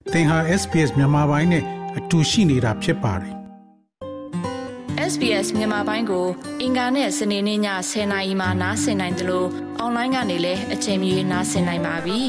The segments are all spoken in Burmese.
သင်ဟာ SPS မြန်မာပိုင်းနဲ့အတူရှိနေတာဖြစ်ပါတယ်။ SBS မြန်မာပိုင်းကိုအင်ကာနဲ့စနေနေ့ည10:00နာရီမှနားဆင်နိုင်တယ်လို့အွန်လိုင်းကနေလည်းအချိန်မီနားဆင်နိုင်ပါပြီ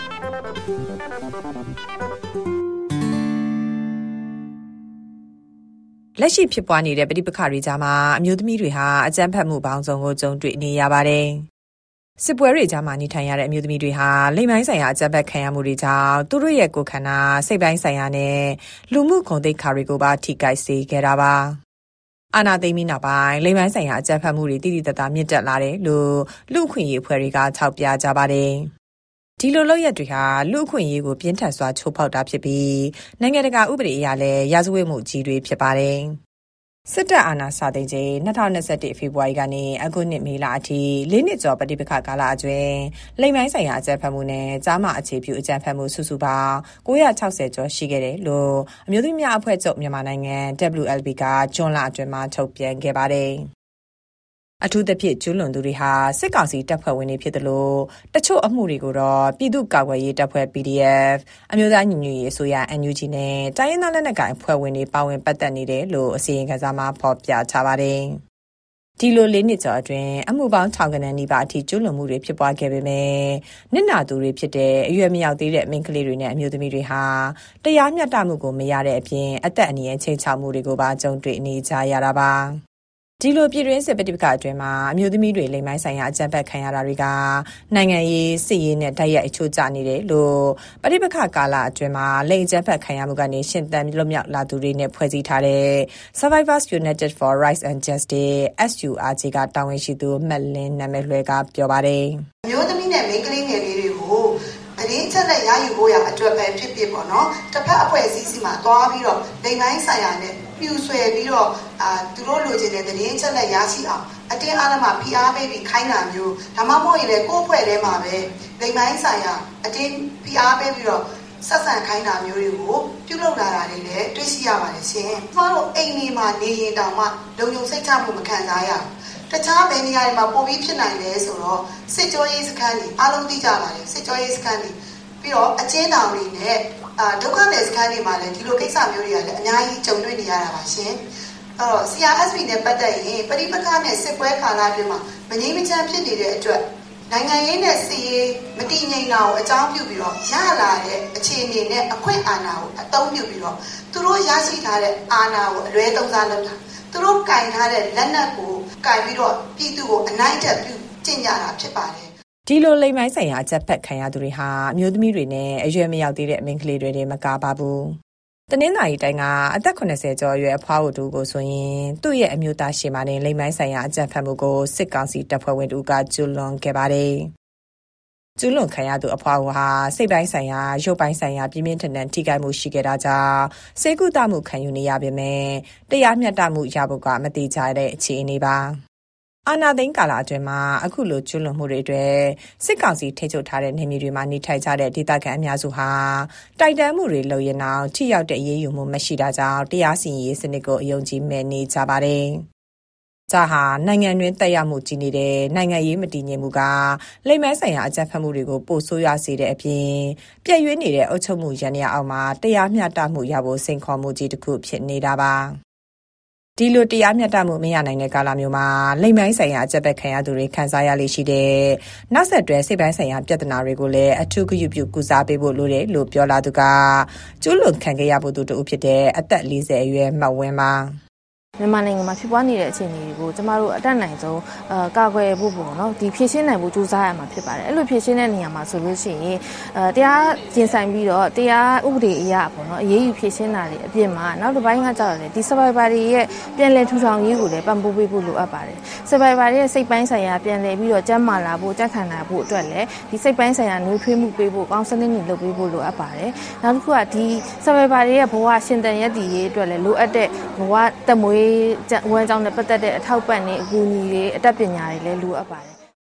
။လက်ရှိဖြစ်ပွားနေတဲ့ပဋိပက္ခတွေကြားမှာအမျိုးသမီးတွေဟာအကြမ်းဖက်မှုပေါင်းစုံကိုကြုံတွေ့နေရပါတယ်။စစ်ပွဲတွေကြားမှာနေထိုင်ရတဲ့အမျိုးသမီးတွေဟာလိင်ပိုင်းဆိုင်ရာအကြမ်းဖက်ခံရမှုတွေကြောင့်သူတို့ရဲ့ကိုယ်ခန္ဓာစိတ်ပိုင်းဆိုင်ရာနဲ့လူမှုဂုဏ်သိက္ခာတွေကိုပါထိခိုက်စေခဲ့တာပါ။အာဏာသိမ်းပြီးနောက်ပိုင်းလိင်ပိုင်းဆိုင်ရာအကြမ်းဖက်မှုတွေတိတိကျကျမြင့်တက်လာတယ်လို့လူ့အခွင့်အရေးအဖွဲ့တွေကထောက်ပြကြပါတယ်။ဒီလိုလုပ်ရပ်တွေဟာလူ့အခွင့်အရေးကိုပြင်းထန်စွာချိုးဖောက်တာဖြစ်ပြီးနိုင်ငံတကာဥပဒေအရလည်းရာဇဝတ်မှုကြီးတွေဖြစ်ပါတယ်။စစ်တပ်အာဏာစတင်ချိန်2021ဖေဖော်ဝါရီကနေအခုနှစ်မေလအထိ4နှစ်ကျော်ပဋိပက္ခကာလအတွင်းလိင်ပိုင်းဆိုင်ရာအကြမ်းဖက်မှုနဲ့ကျားမအခြေပြုအကြမ်းဖက်မှုစုစုပေါင်း960ကျော်ရှိခဲ့တယ်လို့အမျိုးသမီးများအဖွဲ့ချုပ်မြန်မာနိုင်ငံ WLB ကဇွန်လအတွင်းမှာထုတ်ပြန်ခဲ့ပါတယ်။အထူးသဖြင့်ကျူးလွန်သူတွေဟာစစ်ကောင်စီတပ်ဖွဲ့ဝင်တွေဖြစ်တယ်လို့တချို့အမှုတွေကိုတော့ပြည်သူ့ကာကွယ်ရေးတပ်ဖွဲ့ PDF အမျိုးသားညီညွတ်ရေးအစိုးရ NUG နဲ့တိုင်းရင်းသားလက်နက်ကိုင်အဖွဲ့ဝင်တွေပါဝင်ပတ်သက်နေတယ်လို့အစီရင်ခံစာမှာဖော်ပြထားပါတယ်။ဒီလို4နှစ်ကျော်အတွင်းအမှုပေါင်းထောင်ဂဏန်းနီးပါးအထိကျူးလွန်မှုတွေဖြစ်ပွားခဲ့ပေမဲ့နစ်နာသူတွေဖြစ်တဲ့အရွယ်မရောက်သေးတဲ့မိန်းကလေးတွေနဲ့အမျိုးသမီးတွေဟာတရားမျှတမှုကိုမရတဲ့အပြင်အသက်အန္တရာယ်ချိန်ချောက်မှုတွေကိုပါကြုံတွေ့နေကြရတာပါ။ဒီလိုပြည်တွင်းစစ်ပဋိပက္ခအတွင်းမှာအမျိုးသမီးတွေလိင်ပိုင်းဆိုင်ရာအကြမ်းဖက်ခံရတာတွေကနိုင်ငံရေးစစ်ရေးနဲ့တိုက်ရိုက်အချိုးကျနေတယ်လို့ပဋိပက္ခကာလအတွင်းမှာလိင်အကြမ်းဖက်ခံရမှုကနေရှင်သန်လွတ်မြောက်လာသူတွေနဲ့ဖွဲ့စည်းထားတဲ့ Survivors United for Rights and Justice SURJ ကတာဝန်ရှိသူမက်လင်းနာမည်လွှဲကပြောပါတယ်။အမျိုးသမီးနဲ့မိန်းကလေးငယ်လေးတွေကိုသတင်းချက်နဲ့ရယူဖို့ရအတွက်ပဲဖြစ်ဖြစ်ပေါ့နော်။တစ်ဖက်အဖွဲ့အစည်းစီမှာသွားပြီးတော့လိင်ပိုင်းဆိုင်ရာနဲ့ပြူဆွဲပြီးတော့သူတို့လိုချင်တဲ့သတင်းချက်နဲ့ရရှိအောင်အတင်းအားလုံးမှာဖိအားပေးပြီးခိုင်းတာမျိုးဒါမှမဟုတ်ရင်လည်းကိုယ့်အဖွဲ့ထဲမှာပဲလိင်ပိုင်းဆိုင်ရာအတင်းဖိအားပေးပြီးတော့ဆက်ဆံခိုင်းတာမျိုးတွေကိုပြုလုပ်လာတာတွေလည်းတွေ့ရှိရပါတယ်ရှင်။ကျမတို့အိမ်တွေမှာနေရင်တောင်မှလုံခြုံစိတ်ချမှုမခံစားရဘူး။တခြားဘယ်နေရာတွေမှာပိုပြီးဖြစ်နိုင်လဲဆိုတော့စစ်ကြောရေးစခန်းတွေအားလုံးသိကြပါတယ်စစ်ကြောရေးစခန်းတွေပြီးတော့အကျဉ်းထောင်တွေနဲ့ဒုက္ခသည်စခန်းတွေမှာလည်းဒီလိုကိစ္စမျိုးတွေကလည်းအများကြီးကြုံတွေ့နေရတာပါရှင်။အဲ့တော့ CRSP နဲ့ပတ်သက်ရင်ပဋိပက္ခနဲ့စစ်ပွဲကာလအတွင်းမှာမငြိမ်းမချမ်းဖြစ်နေတဲ့အတွက်နိုင်ငံရေးနဲ့စစ်ရေးမတည်ငြိမ်တာကိုအကြောင်းပြုပြီးတော့ရလာတဲ့အခြေအနေနဲ့အခွင့်အာဏာကိုအသုံးပြုပြီးတော့သူတို့ရရှိထားတဲ့အာဏာကိုအလွဲသုံးစားလုပ်တာသူတို့ကင်ထားတဲ့လက်နက်ကိုကင်ပြီးတော့ပြည်သူကိုအနိုင်ကျက်ပြုကျင့်ကြတာဖြစ်ပါတယ်ဒီလိုလိင်ပိုင်းဆိုင်ရာအကြမ်းဖက်ခံရသူတွေဟာအမျိုးသမီးတွေနဲ့အရွယ်မရောက်သေးတဲ့မိန်းကလေးတွေနဲ့မကားပါဘူး။တနင်္လာရီတိုင်းကအသက်80ကျော်အရွယ်အဖွားတို့ကိုဆိုရင်သူ့ရဲ့အမျိုးသားရှေ့မှာနေလိင်ပိုင်းဆိုင်ရာအကြမ်းဖက်မှုကိုစစ်ကောင်စီတပ်ဖွဲ့ဝင်တို့ကကျူးလွန်ခဲ့ပါတယ်။ကျူးလွန်ခံရသူအဖွားဟာစိတ်ပိုင်းဆိုင်ရာရုပ်ပိုင်းဆိုင်ရာပြင်းပြင်းထန်ထန်ထိခိုက်မှုရှိခဲ့တာကြောင့်ဆေးကုသမှုခံယူနေရပေမဲ့တရားမျှတမှုရဖို့ကမတိကျတဲ့အခြေအနေပါ။အာဏာသိမ်းကာလအတွင်းမှာအခုလိုကျူးလွန်မှုတွေအတွက်စစ်ကောင်စီထိန်းချုပ်ထားတဲ့နေမြေတွေမှာနေထိုင်ကြတဲ့ဒေသခံအများစုဟာတိုက်တန်းမှုတွေလုပ်ရင်တော့ထိရောက်တဲ့အရေးယူမှုမရှိတာကြောင့်တရားစီရင်ရေးစနစ်ကိုအယုံကြည်မဲ့နေကြပါတယ်။ဒါဟာနိုင်ငံတွင်းတက်ရောက်မှုကြီးနေတဲ့နိုင်ငံရေးမတည်ငြိမ်မှုကလိင်ပိုင်းဆိုင်ရာအကြမ်းဖက်မှုတွေကိုပိုဆိုးရွားစေတဲ့အပြင်ပြည့်ရွေးနေတဲ့အုပ်ချုပ်မှုရန်ရာအောက်မှာတရားမျှတမှုရဖို့စိန်ခေါ်မှုကြီးတစ်ခုဖြစ်နေတာပါ။ဒီလိုတရားမျှတမှုမရနိုင်တဲ့ကာလမျိုးမှာလိင်ပိုင်းဆိုင်ရာအကြမ်းဖက်ခံရသူတွေခံစားရလေရှိတဲ့နောက်ဆက်တွဲစိတ်ပိုင်းဆိုင်ရာပြဿနာတွေကိုလည်းအထူးဂရုပြုကုစားပေးဖို့လိုတယ်လို့ပြောလာသူကကျူးလွန်ခံခဲ့ရဖို့သူတူဖြစ်တဲ့အသက်40အရွယ်မဝင်းပါမြန်မာနိုင်ငံမှာဖြစ်ပွားနေတဲ့အခြေအနေတွေကိုကျမတို့အတက်နိုင်ဆုံးကာကွယ်ဖို့ပေါ့နော်ဒီဖြည့်ရှင်းနိုင်ဖို့ကြိုးစားရမှာဖြစ်ပါတယ်အဲ့လိုဖြည့်ရှင်းတဲ့နေရာမှာဆိုလို့ရှိရင်တရားရင်ဆိုင်ပြီးတော့တရားဥပဒေအရပေါ့နော်အရေးယူဖြည့်ရှင်းတာတွေအပြင်မှာနောက်တစ်ပိုင်းကကြောက်တယ်ဒီ survivor တွေရဲ့ပြန်လည်ထူထောင်ရေးကိုလည်းပံ့ပိုးပေးဖို့လိုအပ်ပါတယ် survivor တွေရဲ့စိတ်ပိုင်းဆိုင်ရာပြန်လည်ပြီးတော့ကျန်းမာလာဖို့ကြက်ခံလာဖို့အတွက်လည်းဒီစိတ်ပိုင်းဆိုင်ရာနှွေးထွေးမှုပေးဖို့ကောင်းစနစ်တွေလုပ်ပေးဖို့လိုအပ်ပါတယ်နောက်တစ်ခုကဒီ survivor တွေရဲ့ဘဝရှင်သန်ရည်တည်ရေးအတွက်လည်းလိုအပ်တဲ့ဘဝတက်မွေးဝန်ကြောင့်နဲ့ပတ်သက်တဲ့အထောက်ပံ့တွေအကူအညီတွေအတတ်ပညာတွေလည်းလိုအပ်ပါတယ်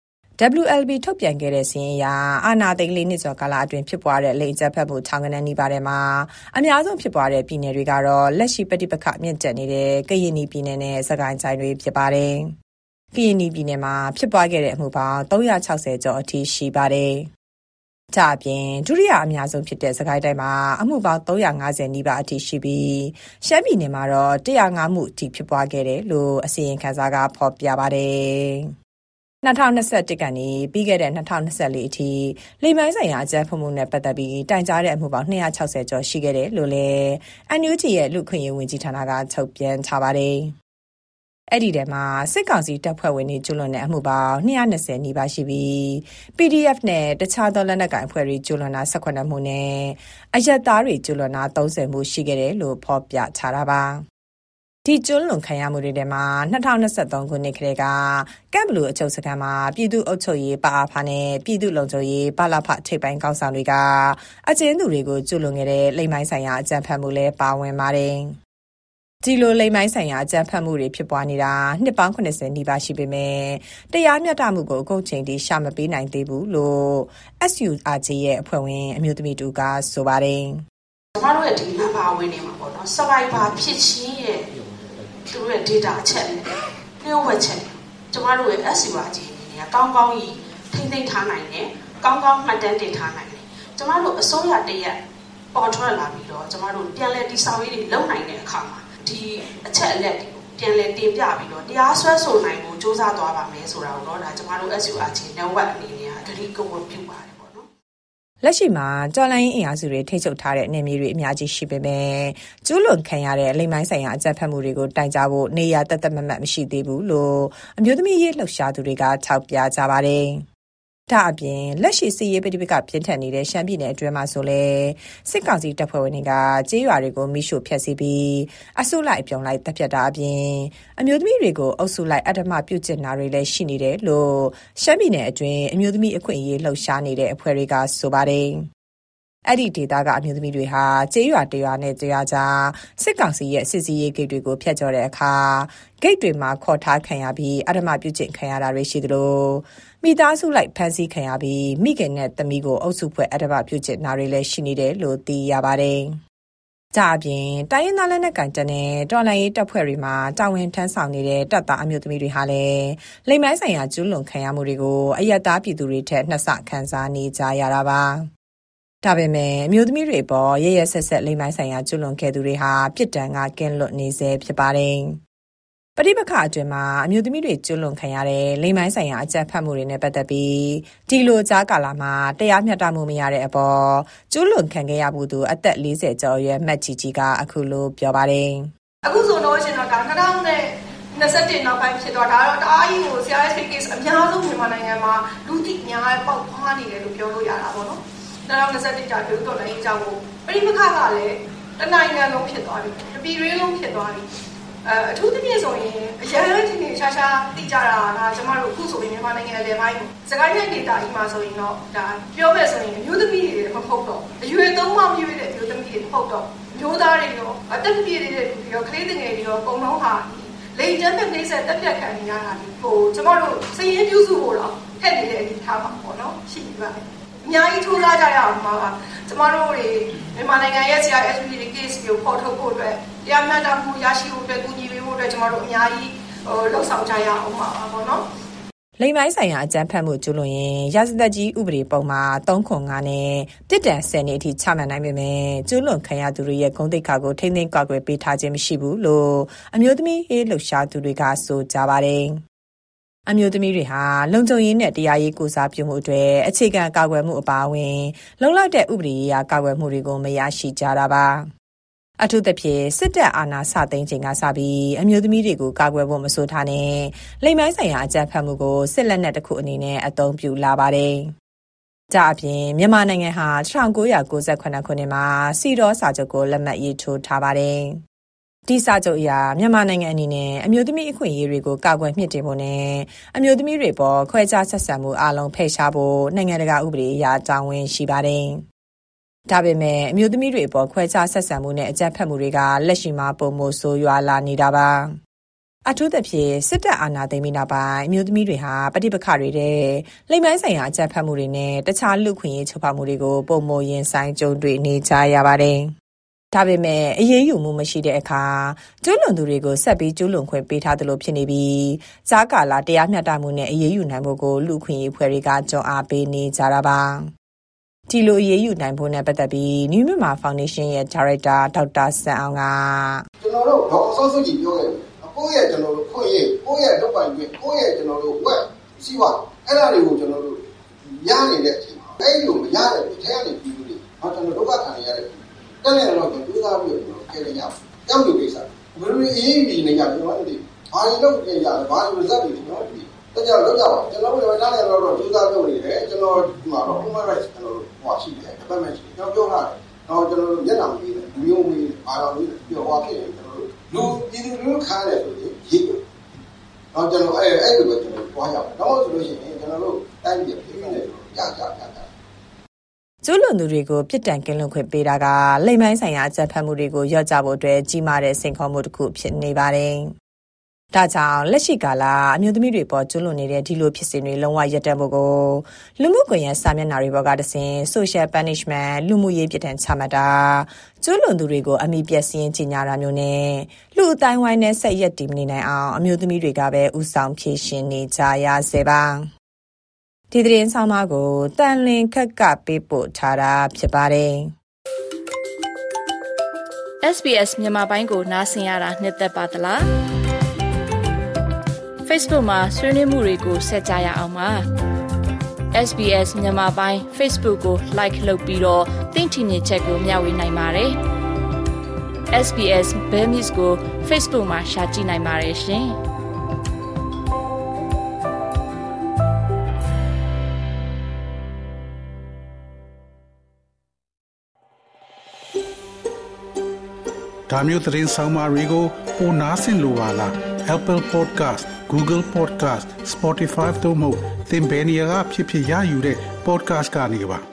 WLB ထုတ်ပြန်ခဲ့တဲ့စာရင်းအရအာဏာသိမ်း4နှစ်ကျော်ကာလအတွင်းဖြစ်ပွားတဲ့လိင်အကြမ်းဖက်မှုထောင်ဂဏန်းနီးပါးထဲမှာအများဆုံးဖြစ်ပွားတဲ့ပြည်နယ်တွေကတော့လက်ရှိပဋိပက္ခမြင့်တက်နေတဲ့ကရင်ပြည်နယ်နဲ့စကိုင်းတိုင်းတွေဖြစ်ပါတယ်။ကရင်ပြည်နယ်မှာဖြစ်ပွားခဲ့တဲ့အမှုပေါင်း360ကျော်အထိရှိပါတယ်။ကြအပြင်ဒုတိယအများဆုံးဖြစ်တဲ့စကိုင်းတိုင်းမှာအမှုပေါင်း350နီးပါးအထိရှိပြီးရှမ်းပြည်နယ်မှာတော့105မှုအထိဖြစ်ပွားခဲ့တယ်လို့အစီရင်ခံစာကဖော်ပြပါတယ်။2021ကနေပြီးခဲ့တဲ့2024အထိလိမ်ပိုင်းဆိုင်ရာအကြမ်းဖက်မှုနဲ့ပတ်သက်ပြီးတိုင်ကြားတဲ့အမှုပေါင်း260ကျော်ရှိခဲ့တယ်လို့လည်း NUG ရဲ့လူ့ခွင့်ရေးဝန်ကြီးဌာနကထုတ်ပြန်ထားပါတယ်။အဲ့ဒီထဲမှာစစ်ကောင်စီတပ်ဖွဲ့ဝင်တွေကျူးလွန်တဲ့အမှုပေါင်း220နီးပါးရှိပြီး PDF နဲ့တခြားသောလက်နက်ကိုင်အဖွဲ့တွေကျူးလွန်တာ18မှုနဲ့အရပ်သားတွေကျူးလွန်တာ30မှုရှိခဲ့တယ်လို့ဖော်ပြထားတာပါ။ဒီကျူးလွန်ခံရမှုတွေထဲမှာ2023ခုနှစ်ကလေးကကမ်ဘလူအချုပ်စခန်းမှာပြည်သူ့အုပ်ချုပ်ရေးပအားဖာနဲ့ပြည်သူ့လုံခြုံရေးပလဖထိပ်ပိုင်းကောင်းဆောင်တွေကအကျဉ်းသူတွေကိုကျူးလွန်ခဲ့တဲ့လိမ်ပိုင်းဆိုင်ရာအကြမ်းဖက်မှုလည်းပါဝင်ပါတယ်။ဒီလိုလိမ်ပိုင်းဆိုင်ရာအကြမ်းဖက်မှုတွေဖြစ်ပွားနေတာနှစ်ပေါင်း80နီးပါးရှိပေမဲ့တရားမျှတမှုကိုအခုချိန်ထိရှာမပေးနိုင်သေးဘူးလို့ SURG ရဲ့အဖွဲ့ဝင်အမျိုးသမီးတူကဆိုပါတယ်။ကျွန်တော်တို့ရဲ့ဒီနံပါတ်ဝင်နေမှာပေါ့နော် survivor ဖြစ်ချင်းရဲ့သူတို့ရဲ့ data အချက်နဲ့လျှို့ဝှက်ချက်ကျွန်တော်တို့ရဲ့ SURG အနေနဲ့ကောင်းကောင်းကြီးထိမ့်သိမ်းထားနိုင်တယ်ကောင်းကောင်းမှတ်တမ်းတင်ထားနိုင်တယ်ကျွန်တော်တို့အစိုးရတရက်ပေါ်ထွက်လာပြီးတော့ကျွန်တော်တို့ပြန်လည်တည်ဆောက်ရေးတွေလုပ်နိုင်တဲ့အခါမှာဒီအချက်အလက်တွေကိုပြန်လည်တင်ပြပြီးတော့တရားစွဲဆိုနိုင်ဖို့စ조사သွားပါမယ်ဆိုတာကိုတော့ဒါကျွန်တော်တို့ SURG network အနေနဲ့ဂရုကိုပြုပါတယ်ပေါ့နော်လက်ရှိမှာတော်လိုင်းအင်အားစုတွေထိချုပ်ထားတဲ့နေမျိုးတွေအများကြီးရှိပေမဲ့ကျူးလွန်ခံရတဲ့လိမ်ပိုင်းဆိုင်ရာအကြမ်းဖက်မှုတွေကိုတိုင်ကြားဖို့နေရာတသက်မမှတ်မရှိသေးဘူးလို့အမျိုးသမီးရေးလှုပ်ရှားသူတွေကထောက်ပြကြပါတယ်ဒါအပြင်လက်ရှိစီးရေးပဋိပက္ခပြင်းထန်နေတဲ့ရှမ်းပြည်နယ်အတွင်းမှာဆိုလဲစစ်ကောင်စီတပ်ဖွဲ့ဝင်တွေကကြေးရွာတွေကိုမိရှို့ဖျက်ဆီးပြီးအစုလိုက်ပြုံလိုက်တပ်ဖြတ်တာအပြင်အမျိုးသမီးတွေကိုအုပ်စုလိုက်အဓမ္မပြုကျင့်တာတွေလည်းရှိနေတယ်လို့ရှမ်းပြည်နယ်အတွင်းအမျိုးသမီးအခွင့်အရေးလှုပ်ရှားနေတဲ့အဖွဲ့တွေကဆိုပါတယ်အဲ့ဒီဒေသကအမျိုးသမီးတွေဟာကြေးရွာတရွာနဲ့တရွာကြားစစ်ကောင်စီရဲ့စစ်စည်းရေးဂိတ်တွေကိုဖျက်ကျော်တဲ့အခါဂိတ်တွေမှာခေါ်ထားခံရပြီးအဓမ္မပြုကျင့်ခံရတာတွေရှိသလိုမိသားစုလိုက်ဖမ်းဆီးခံရပြီးမိခင်နဲ့သမီးကိုအုပ်စုဖွဲ့အဓမ္မပြုကျင့်တာတွေလည်းရှိနေတယ်လို့သိရပါတယ်။ဒါအပြင်တိုင်းရင်းသားလက်နက်ကိုင်တပ်နဲ့တော်လှန်ရေးတပ်ဖွဲ့တွေမှာတာဝန်ထမ်းဆောင်နေတဲ့တပ်သားအမျိုးသမီးတွေဟာလည်းလိမ်ပိုင်းဆိုင်ရာကျူးလွန်ခံရမှုတွေကိုအယက်သားပြည်သူတွေထက်နှစ်ဆခံစားနေကြရတာပါ။ဒါပေမဲ့အမျိုးသမီးတွေပေါ်ရရဆက်ဆက်လိမ်ပိုင်းဆိုင်ရာကျူးလွန်ခဲ့သူတွေဟာပြစ်ဒဏ်ကကင်းလွတ်နေစေဖြစ်ပါတယ်။ပဋိပက္ခအတွင်းမှာအမျိုးသမီးတွေကျူးလွန်ခံရတဲ့လိင်ပိုင်းဆိုင်ရာအကြမ်းဖက်မှုတွေနဲ့ပတ်သက်ပြီးဒီလိုကြားကာလမှာတရားမျှတမှုမရတဲ့အပေါ်ကျူးလွန်ခံခဲ့ရမှုသူအသက်40ကျော်အရွယ်မတ်ကြီးကြီးကအခုလိုပြောပါတယ်အခုဆိုလို့ရှိရင်တော့ဒါ2021နောက်ပိုင်းဖြစ်တော့ဒါတော့တအားကြီးကို CRS case အများဆုံးမြန်မာနိုင်ငံမှာလူသိများပေါက်ဖွားနေတယ်လို့ပြောလို့ရတာပေါ့နော်2021ကြာပြုတော်လည်းအကြောင်းကိုပဋိပက္ခကလည်းတနိုင်ငံလုံးဖြစ်သွားပြီတပြည်တွင်းလုံးဖြစ်သွားပြီအထူးသဖြင့်ဆိုရင်အရန်ချင်းချင်းရှာရှာသိကြတာဒါကျမတို့အခုဆိုရင်မြန်မာနိုင်ငံအလယ်ပိုင်းစကိုင်းတိုင်းဒေသကြီးမှာဆိုရင်တော့ဒါပြောမယ်ဆိုရင်မျိုးသမီးတွေမဟုတ်တော့အရွယ်သုံးမမြွေးတဲ့မျိုးသမီးတွေမဟုတ်တော့မျိုးသားတွေရောအသက်ပြည့်တဲ့လူတွေရောကလေးငယ်တွေရောအကုန်လုံးဟာလိင်ကျန်းတဲ့နှိမ့်ဆက်တက်ပြတ်ခံနေရတာဒီဟိုကျမတို့စည်ရင်းပြုစုဖို့တော့ထက်နေတဲ့အနေထားမှာပေါ့နော်ရှိပြီပါမယ်အများကြီးထိုးစားကြရအောင်ပါကျမတို့တွေမြန်မာနိုင်ငံရဲ့ CRS case ကိုပေါ်ထုတ်ဖို့အတွက်တရားမျှတမှုရရှိဖို့အတွက်ကူညီပေးဖို့အတွက်ကျမတို့အများကြီးလှုပ်ဆောင်ကြရအောင်ပါပေါ့နော်လိမ်ပိုင်းဆိုင်ရာအကြမ်းဖက်မှုကျူးလွန်ရင်ရာဇသက်ကြီးဥပဒေပုံမှာ305နဲ့ပြစ်ဒဏ်10နှစ်အထိချမှတ်နိုင်ပေမဲ့ကျူးလွန်ခံရသူတွေရဲ့ဂုဏ်သိက္ခာကိုထိန်းသိမ်းကာကွယ်ပေးထားခြင်းမရှိဘူးလို့အမျိုးသမီးရေးလှုပ်ရှားသူတွေကဆိုကြပါတယ်။အမျိုးသမီးတွေဟာလုံခြုံရေးနဲ့တရားရေးကိုစားပြုမှုအတွက်အခြေခံကာကွယ်မှုအပါအဝင်လုံလောက်တဲ့ဥပဒေရေးရာကာကွယ်မှုတွေကိုမရရှိကြတာပါအထူးသဖြင့်စစ်တပ်အာဏာစသိမ်းချိန်ကစပြီးအမျိုးသမီးတွေကိုကာကွယ်ဖို့မဆိုထားနဲ့လိမ်ပိုင်းဆိုင်ရာအကြမ်းဖက်မှုကိုစစ်လက်နက်တစ်ခုအနေနဲ့အသုံးပြုလာပါတယ်။ဒါအပြင်မြန်မာနိုင်ငံဟာ1998ခုနှစ်မှာစီဒေါစာချုပ်ကိုလက်မှတ်ရေးထိုးထားပါတယ်။ဒီစာချုပ်အရမြန်မာနိုင်ငံအနေနဲ့အမျိုးသမီးအခွင့်အရေးတွေကိုကာကွယ်မြှင့်တင်ဖို့နဲ့အမျိုးသမီးတွေပေါ်ခွဲခြားဆက်ဆံမှုအလုံးဖယ်ရှားဖို့နိုင်ငံတကာဥပဒေအရတာဝန်ရှိပါတယ်။ဒါပေမဲ့အမျိုးသမီးတွေအပေါ်ခွဲခြားဆက်ဆံမှုနဲ့အကြမ်းဖက်မှုတွေကလက်ရှိမှာပုံမိုဆိုးရွားလာနေတာပါအထူးသဖြင့်စစ်တပ်အာဏာသိမ်းပြီးနောက်ပိုင်းအမျိုးသမီးတွေဟာပဋိပက္ခတွေတဲ့လိမ်ပိုင်းဆိုင်ရာအကြမ်းဖက်မှုတွေနဲ့တခြားလူခွင့်ရေးချိုးဖောက်မှုတွေကိုပုံမိုရင်ဆိုင်ကြုံတွေ့နေကြရပါတယ်ဒါပေမဲ့အရေးယူမှုမရှိတဲ့အခါကျူးလွန်သူတွေကိုဆက်ပြီးကျူးလွန်ခွင့်ပေးထားသလိုဖြစ်နေပြီးကြားကာလတရားမျှတမှုနဲ့အရေးယူနိုင်ဖို့ကိုလူခွင့်ရေးဖွဲ့တွေကကြုံအားပေးနေကြတာပါဒီလိုအရေးယူနိုင်ဖို့နဲ့ပတ်သက်ပြီး New Myanmar Foundation ရဲ့ Director ဒေါက်တာဆန်းအောင်ကကျွန်တော်တို့ဒေါက်ဆော့ကြီးပြောခဲ့တယ်ကိုယ့်ရဲ့ကျွန်တော်တို့ခွင့်ရကိုယ့်ရဲ့လုပ်ပိုင်ခွင့်ကိုယ့်ရဲ့ကျွန်တော်တို့ဝက်စီးပွားအဲ့ဒါတွေကိုကျွန်တော်တို့ရနေတဲ့အချိန်မှာအဲ့လိုမရတဲ့ဒီထဲကနေပြီးလို့ကျွန်တော်ဒုက္ခခံရတဲ့တက်နေတော့ကျွန်တော်ပြောသားပြီးတော့ကဲရရတောက်လို့ကိစ္စဘယ်လိုအေးပြီးနေကြကျွန်တော်တို့ဘာလို့လုပ်နေကြလဲဘာလို့ result တွေကျွန်တော်တို့တကြလောက်ကြပါကျွန်တော်တို့လည်းတားနေတော့ပြောသားလုပ်နေတယ်ကျွန်တော်ဒီမှာတော့ human rights ကျွန်တော်တို့ဟောရှိတယ် department ရှိကျွန်တော်ပြောတာတော့ကျွန်တော်တို့မျက်နှာမပြီးတယ်မျိုးမေးအားလုံးပြောဟောဖြစ်တယ်ကျွန်တော်တို့လူပြည်သူလူခါတယ်ဆိုရင်ရေးတယ်တော့ကျွန်တော်အဲ့လိုပဲကျွန်တော်တွားရအောင်တော့ဆိုလို့ရှိရင်ကျွန်တော်တို့တိုင်းပြည်ပြည်နေတယ်ကြကျူးလွန်သူတွေကိုပြစ်ဒဏ်ကင်းလွတ်ခွင့်ပေးတာကလိမ်မိုင်းဆိုင်ရာအကြမ်းဖက်မှုတွေကိုလျော့ကျဖို့အတွက်ကြီးမားတဲ့စိန်ခေါ်မှုတစ်ခုဖြစ်နေပါတယ်။ဒါကြောင့်လက်ရှိကာလအမျိုးသမီးတွေပေါ်ကျူးလွန်နေတဲ့ဒီလိုဖြစ်စဉ်တွေလုံးဝရပ်တန့်ဖို့ကိုလူမှုကွန်ရက်စာမျက်နှာတွေပေါ်ကတဆင့် social punishment လူမှုရေးပြစ်ဒဏ်ချမှတ်တာကျူးလွန်သူတွေကိုအမိပြက်စင်းကြီးညာတာမျိုးနဲ့လူအတိုင်းဝိုင်းနဲ့ဆက်ရက်တည်မနေနိုင်အောင်အမျိုးသမီးတွေကပဲဥဆောင်ဖြည့်ရှင်နေကြရစေပါဒီသတင်းဆောင်မကိုတန်လင်းခက်ကပေးပို့ထားတာဖြစ်ပါတယ် SBS မြန်မာပိုင်းကိုနားဆင်ရတာနှစ်သက်ပါသလား Facebook မှာဆွေးနွေးမှုတွေကိုဆက်ကြရအောင်ပါ SBS မြန်မာပိုင်း Facebook ကို like လုပ်ပြီးတော့သင်ချင်တဲ့ချက်ကိုမျှဝေနိုင်ပါတယ် SBS Burmese ကို Facebook မှာ share ကြည့်နိုင်ပါတယ်ရှင်ဒါမျိုးသတင်းဆောင်မတွေကိုပိုနားဆင်လိုပါလား Apple Podcast Google Podcast Spotify တို့မှာသင်ပင်ရာဖြစ်ဖြစ်ရယူတဲ့ podcast ကနေပါ